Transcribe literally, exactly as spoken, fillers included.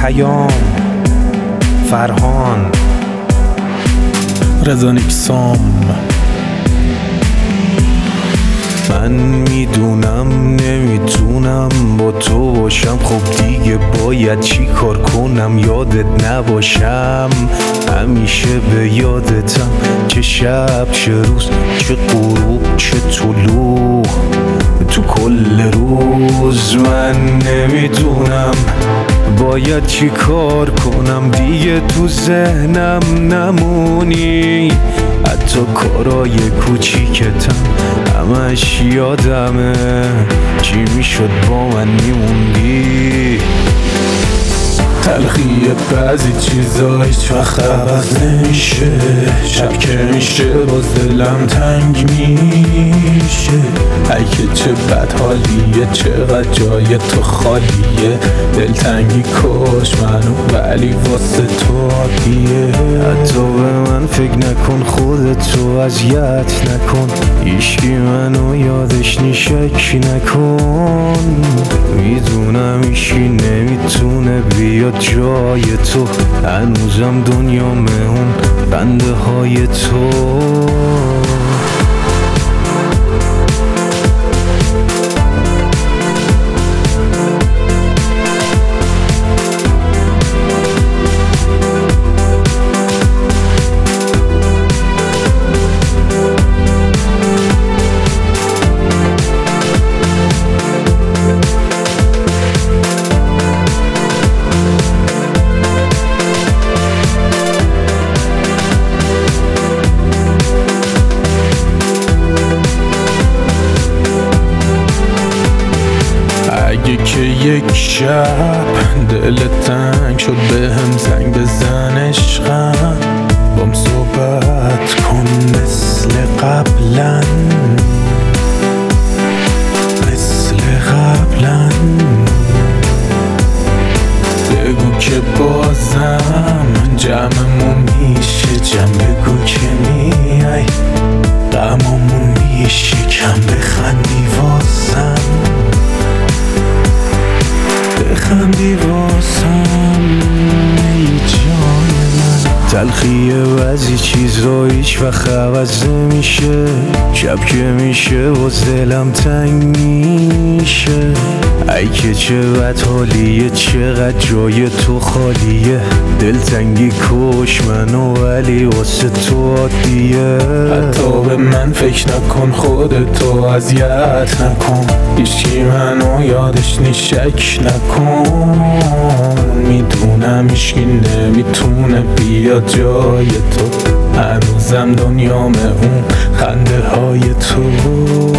پیام فرهان رضا نیکسام. من میدونم نمیتونم با تو باشم، خب دیگه باید چی کار کنم یادت نباشم. همیشه به یادتم، چه شب چه روز، چه غروب چه طلوع، تو کل روز. من نمیدونم باید چی کار کنم دیگه تو ذهنم نمونی. حتی کارای کوچیکتم همش یادمه، چی میشد با من میموندی. تلخی بعضی چیزا هیچ وقت عوض نمیشه، شب که میشه باز دلم تنگ میشه. ای که چه بد حالیه، چقدر جای تو خالیه، دلتنگی کش منو ولی واسه تو عادیه. حتی به من فکر نکن، خودتو اذیت نکن، هیچکی منو یادش نیشک نکن. میدونم هیچکی نمیتونه بیاد جای تو، هنوزم دنیامه اون خنده های تو. اگه که یک شب دل تنگ شد به هم زنگ بزن عشقم، بام صحبت کن مثل قبلا، مثل قبلا. بگو که بازم جمعمون میشه، جمع بگو که میای غممون میشه، کم بخندی واسم، بخندی واسم ای جان من. تلخی بعضی چیزا هیچ وقت عوض نمیشه، شب که میشه باز دلم تنگ میشه. ای که چه بد حالیه، چقدر جای تو خالیه، دلتنگی کش منو ولی واسه تو عادیه. حتی به من فکر نکن، خودتو اذیت نکن، هیچکی منو یادش نیشک نکن. میدونم هیچکی نمیتونه بیاد جای تو، هنوزم دنیام اون خنده های تو.